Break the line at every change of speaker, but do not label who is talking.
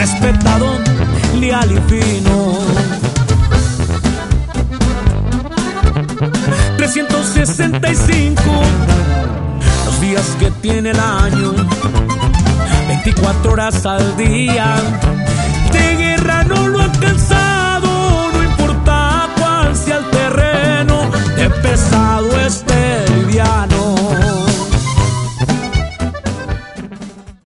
respetado, leal y fino. 365 los días que tiene el año, 24 horas al día,